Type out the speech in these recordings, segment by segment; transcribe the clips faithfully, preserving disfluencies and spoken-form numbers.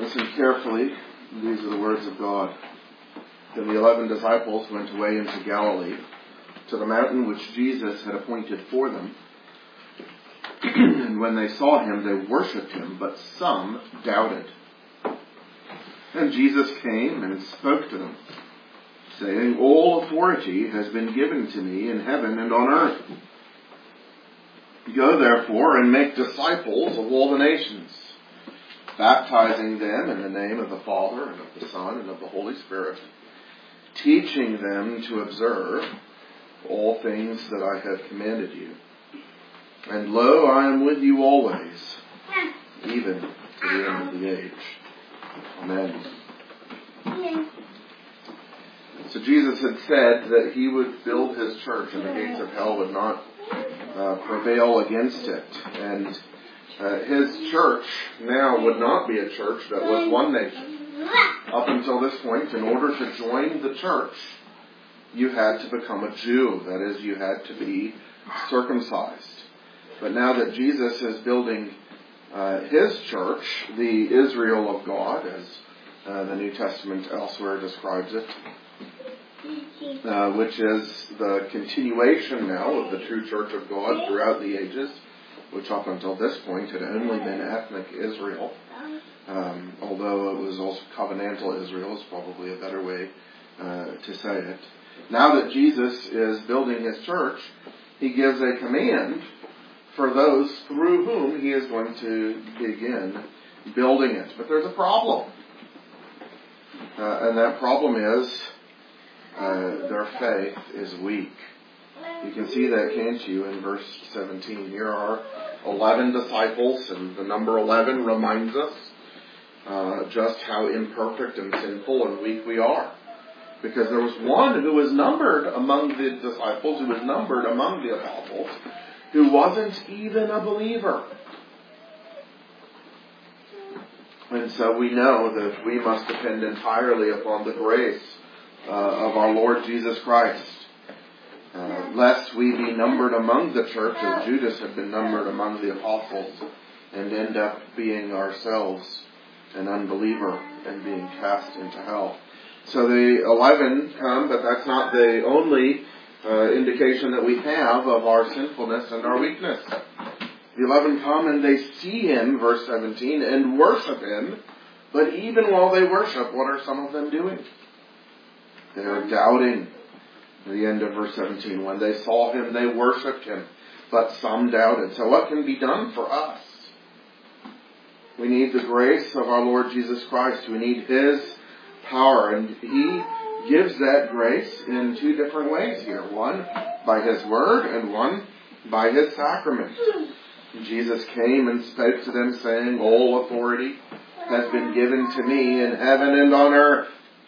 Listen carefully. These are the words of God. Then the eleven disciples went away into Galilee, to the mountain which Jesus had appointed for them. And when they saw him, they worshipped him, but some doubted. And Jesus came and spoke to them, saying, "All authority has been given to me in heaven and on earth. Go therefore and make disciples of all the nations, baptizing them in the name of the Father and of the Son and of the Holy Spirit, teaching them to observe all things that I have commanded you. And lo, I am with you always, even to the end of the age." Amen. Amen. So Jesus had said that he would build his church and the gates of hell would not uh, prevail against it. And uh, his church now would not be a church that was one nation. Up until this point, in order to join the church, you had to become a Jew. That is, you had to be circumcised. But now that Jesus is building uh, his church, the Israel of God, as uh, the New Testament elsewhere describes it, uh, which is the continuation now of the true church of God throughout the ages, which up until this point had only been ethnic Israel. Um, although it was also covenantal Israel is probably a better way uh, to say it. Now that Jesus is building his church, he gives a command for those through whom he is going to begin building it. But there's a problem. Uh, and that problem is uh, their faith is weak. You can see that, can't you, in verse seventeen. Here are eleven disciples, and the number eleven reminds us uh, just how imperfect and sinful and weak we are. Because there was one who was numbered among the disciples, who was numbered among the apostles, who wasn't even a believer. And so we know that we must depend entirely upon the grace uh, of our Lord Jesus Christ. Uh, lest we be numbered among the church as Judas had been numbered among the apostles and end up being ourselves an unbeliever and being cast into hell. So the eleven come, but that's not the only uh, indication that we have of our sinfulness and our weakness. The eleven come and they see him, verse seventeen, and worship him. But even while they worship, what are some of them doing? They are doubting. At the end of verse seventeen, when they saw him, they worshipped him, but some doubted. So what can be done for us? We need the grace of our Lord Jesus Christ. We need his power, and he gives that grace in two different ways here. One by his word, and one by his sacrament. And Jesus came and spoke to them, saying, "All authority has been given to me in heaven and on earth."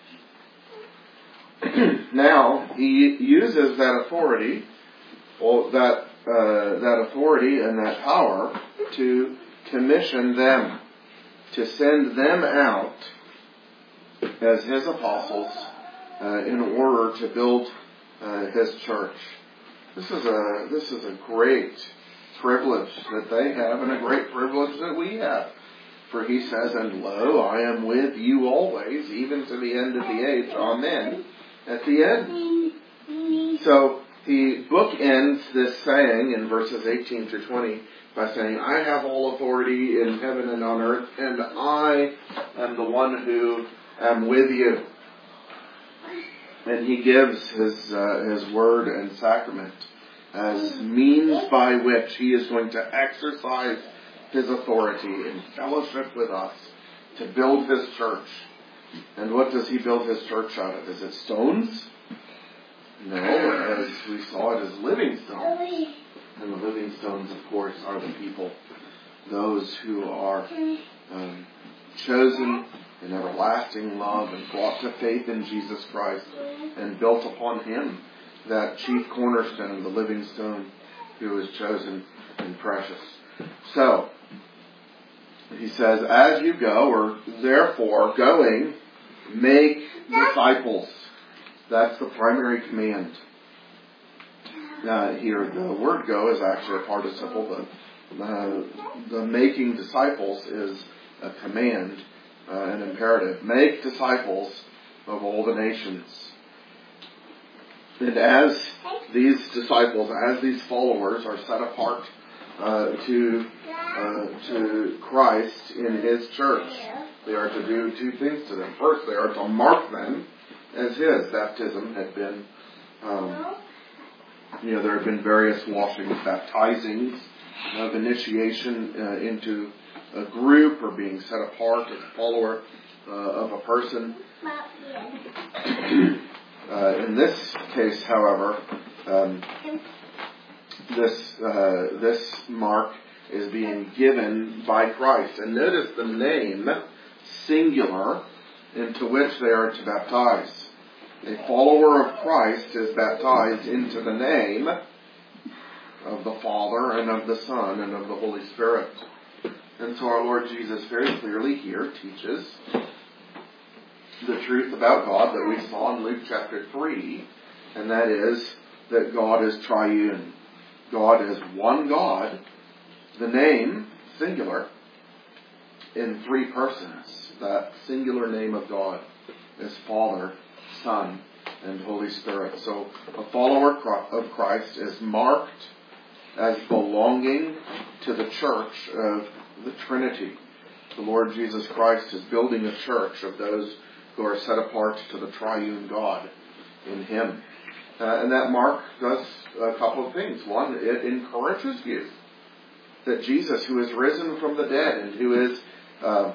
Now, he uses that authority, or that uh, that authority and that power to commission them, to send them out as his apostles uh, in order to build uh, his church. This is a this is a great privilege that they have, and a great privilege that we have. For he says, "And lo, I am with you always, even to the end of the age." Amen. At the end. So he bookends this saying in verses eighteen through twenty by saying, "I have all authority in heaven and on earth, and I am the one who am with you." And he gives his uh, his word and sacrament as means by which he is going to exercise his authority in fellowship with us to build his church. And what does he build his church out of? Is it stones? No, as we saw, it is living stones. And the living stones, of course, are the people. Those who are um, chosen in everlasting love and brought to faith in Jesus Christ and built upon him, that chief cornerstone, the living stone, who is chosen and precious. So, he says, as you go, or therefore going, make disciples. That's the primary command. Uh, here, the word go is actually a participle. The, uh, the making disciples is a command. uh, an imperative. Make disciples of all the nations. And as these disciples, as these followers are set apart uh, to uh, to Christ in His church, they are to do two things to them. First, they are to mark them as His. Baptism had been, um, you know, there have been various washings, baptizings of initiation uh, into a group or being set apart as a follower uh, of a person. Uh, in this case, however, um, this uh, this mark is being given by Christ. And notice the name, singular, into which they are to baptize. A follower of Christ is baptized into the name of the Father and of the Son and of the Holy Spirit. And so our Lord Jesus very clearly here teaches the truth about God that we saw in Luke chapter three, and that is that God is triune. God is one God, the name, singular, in three persons. That singular name of God is Father, Son, and Holy Spirit. So a follower of Christ is marked as belonging to the church of the Trinity. The Lord Jesus Christ is building a church of those who are set apart to the triune God in Him. Uh, and that mark does a couple of things. One, it encourages you that Jesus, who is risen from the dead and who is uh,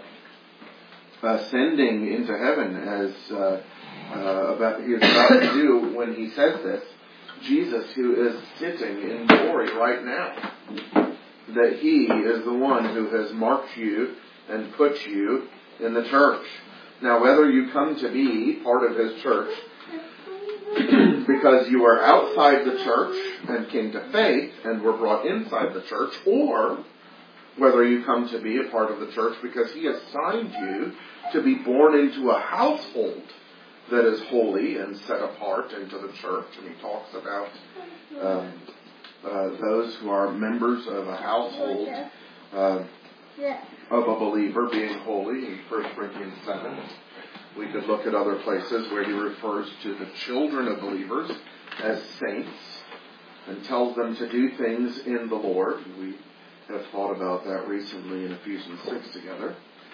ascending into heaven, as uh, uh, about, he is about to do when he says this, Jesus, who is sitting in glory right now, that He is the one who has marked you and put you in the church. Now, whether you come to be part of His church because you are outside the church and came to faith and were brought inside the church, or whether you come to be a part of the church because He assigned you to be born into a household that is holy and set apart into the church. And he talks about um, uh, those who are members of a household uh, of a believer being holy in First Corinthians seven. We could look at other places where he refers to the children of believers as saints and tells them to do things in the Lord. We have thought about that recently in Ephesians six together.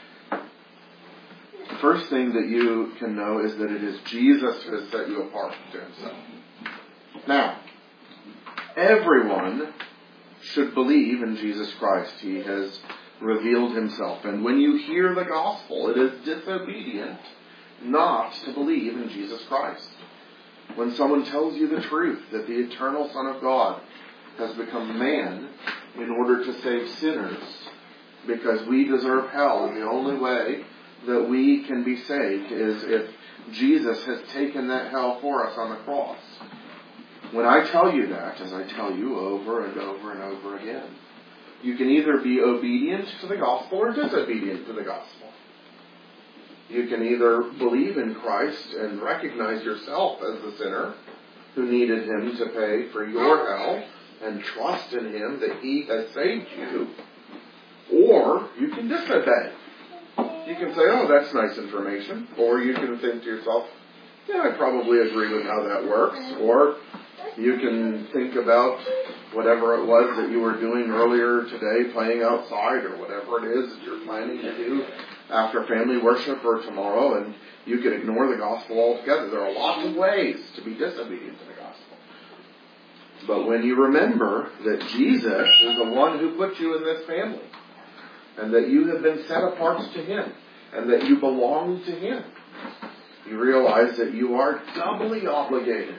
The first thing that you can know is that it is Jesus who has set you apart to Himself. Now, everyone should believe in Jesus Christ. He has revealed Himself. And when you hear the gospel, it is disobedient not to believe in Jesus Christ. When someone tells you the truth that the eternal Son of God has become man in order to save sinners because we deserve hell, and the only way that we can be saved is if Jesus has taken that hell for us on the cross. When I tell you that, as I tell you over and over and over again, you can either be obedient to the gospel or disobedient to the gospel. You can either believe in Christ and recognize yourself as the sinner who needed Him to pay for your hell and trust in Him that He has saved you, or you can disobey. You can say, oh, that's nice information. Or you can think to yourself, yeah, I probably agree with how that works. Or you can think about whatever it was that you were doing earlier today, playing outside, or whatever it is that you're planning to do after family worship or tomorrow, and you can ignore the gospel altogether. There are lots of ways to be disobedient to the gospel. But when you remember that Jesus is the one who put you in this family, and that you have been set apart to Him, and that you belong to Him, you realize that you are doubly obligated.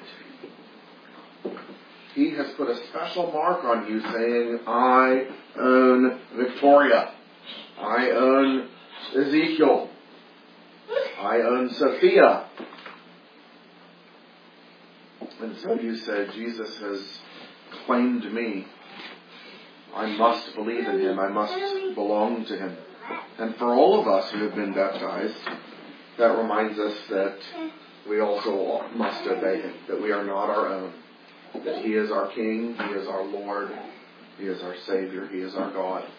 He has put a special mark on you saying, I own Victoria. I own Ezekiel. I own Sophia. And so you said, Jesus has claimed me. I must believe in Him. I must belong to Him. And for all of us who have been baptized, that reminds us that we also must obey Him, that we are not our own, that He is our King, He is our Lord, He is our Savior, He is our God.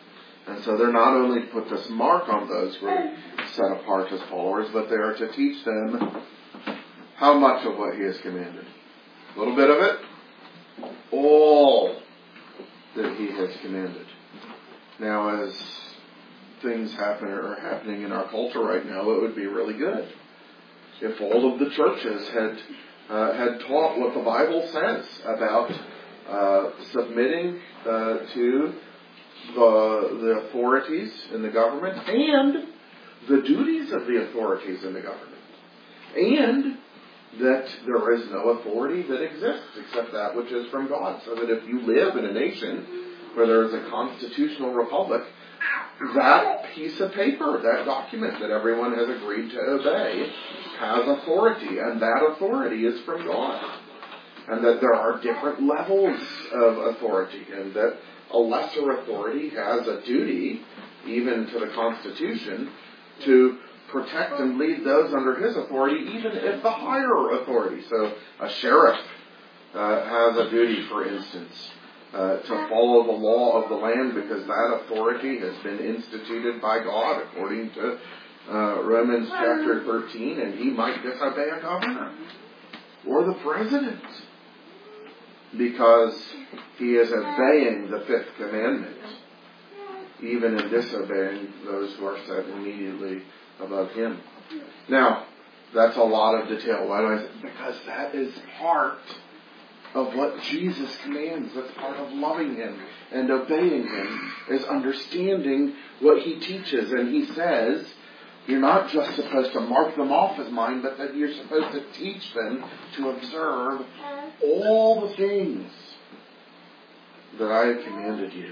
And so they're not only to put this mark on those who are set apart as followers, but they are to teach them how much of what he has commanded. A little bit of it, all that he has commanded. Now, as things happen or are happening in our culture right now, it would be really good if all of the churches had uh, had taught what the Bible says about uh, submitting uh, to the the authorities in the government and the duties of the authorities in the government, and that there is no authority that exists except that which is from God. So that if you live in a nation where there is a constitutional republic, that piece of paper, that document that everyone has agreed to obey, has authority, and that authority is from God. And that there are different levels of authority, and that a lesser authority has a duty, even to the Constitution, to protect and lead those under his authority, even if the higher authority. So a sheriff uh, has a duty, for instance, uh, to follow the law of the land because that authority has been instituted by God according to uh, Romans chapter thirteen, and he might disobey a governor or the president because he is obeying the fifth commandment, even in disobeying those who are set immediately above him. Now, that's a lot of detail. Why do I say? Because that is part of what Jesus commands. That's part of loving him and obeying him, is understanding what he teaches. And he says, you're not just supposed to mark them off as mine, but that you're supposed to teach them to observe all the things that I have commanded you.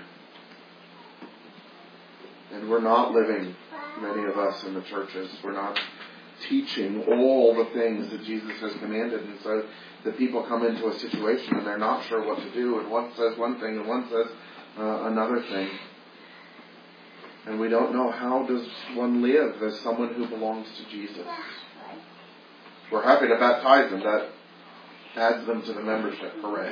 And we're not living, many of us in the churches, we're not teaching all the things that Jesus has commanded. And so the people come into a situation and they're not sure what to do. And one says one thing and one says uh, another thing. And we don't know how does one live as someone who belongs to Jesus. We're happy to baptize them. That adds them to the membership. Hooray.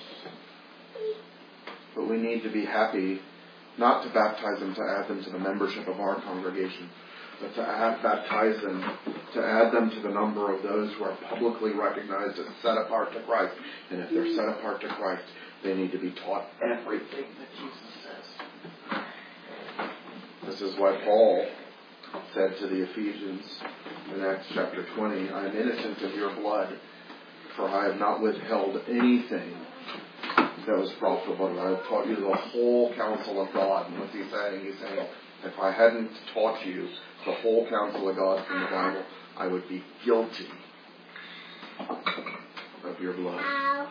But we need to be happy not to baptize them to add them to the membership of our congregation, but to add, baptize them, to add them to the number of those who are publicly recognized as set apart to Christ. And if they're set apart to Christ, they need to be taught everything that Jesus says. This is why Paul said to the Ephesians in Acts chapter twenty, I am innocent of your blood, for I have not withheld anything that was profitable, and I have taught you the whole counsel of God. And what's he saying? He's saying, if I hadn't taught you the whole counsel of God from the Bible, I would be guilty of your blood.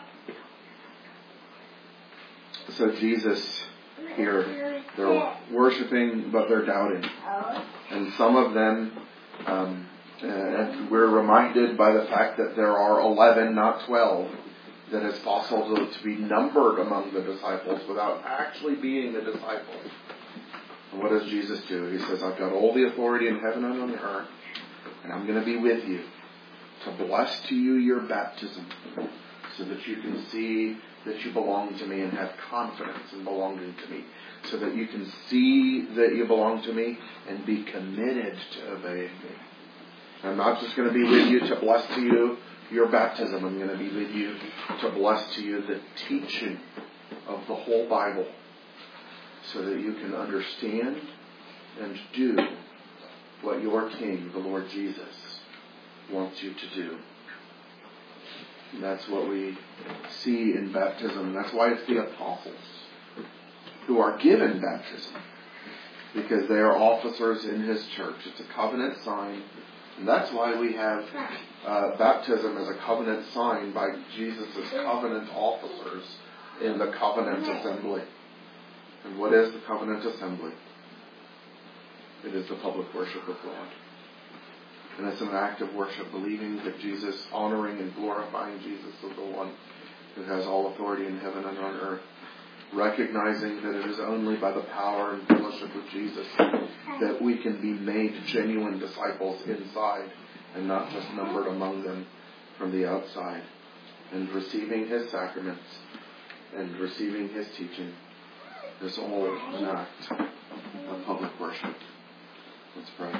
So Jesus here, they're worshiping, but they're doubting. And some of them, um, and we're reminded by the fact that there are eleven, not twelve, that it's possible to be numbered among the disciples without actually being a disciple. And what does Jesus do? He says, I've got all the authority in heaven and on the earth, and I'm going to be with you to bless to you your baptism so that you can see that you belong to me and have confidence in belonging to me, so that you can see that you belong to me and be committed to obeying me. I'm not just going to be with you to bless to you your baptism. I'm going to be with you to bless to you the teaching of the whole Bible so that you can understand and do what your King, the Lord Jesus, wants you to do. And that's what we see in baptism. That's why it's the apostles who are given baptism, because they are officers in his church. It's a covenant sign. And that's why we have uh, baptism as a covenant sign by Jesus' covenant officers in the covenant assembly. And what is the covenant assembly? It is the public worship of God. And it's an act of worship, believing that Jesus, honoring and glorifying Jesus is the one who has all authority in heaven and on earth. Recognizing that it is only by the power and fellowship of Jesus that we can be made genuine disciples inside and not just numbered among them from the outside. And receiving his sacraments and receiving his teaching is all an act of public worship. Let's pray.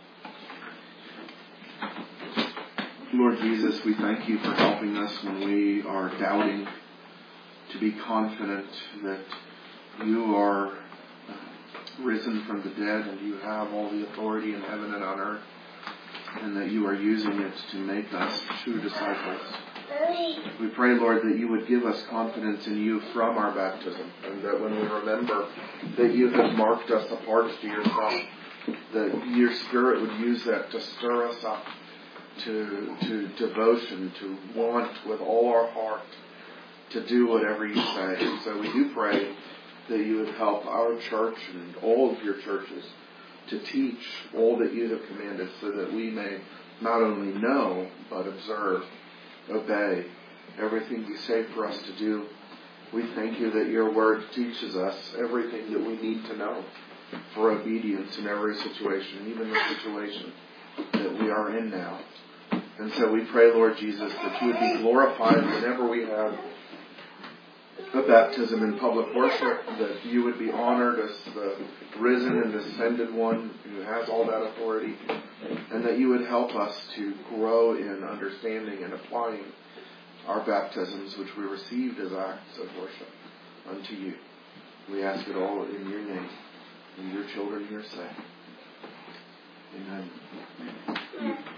Lord Jesus, we thank you for helping us when we are doubting, to be confident that you are risen from the dead and you have all the authority in heaven and on earth, and that you are using it to make us true disciples. We pray, Lord, that you would give us confidence in you from our baptism, and that when we remember that you have marked us apart to yourself, that your Spirit would use that to stir us up to, to devotion, to want with all our heart to do whatever you say. And so we do pray that you would help our church and all of your churches to teach all that you have commanded, so that we may not only know, but observe, obey everything you say for us to do. We thank you that your word teaches us everything that we need to know for obedience in every situation, even the situation that we are in now. And so we pray, Lord Jesus, that you would be glorified whenever we have a baptism in public worship, that you would be honored as the risen and ascended one who has all that authority, and that you would help us to grow in understanding and applying our baptisms, which we received as acts of worship unto you. We ask it all in your name, and your children here say. Amen.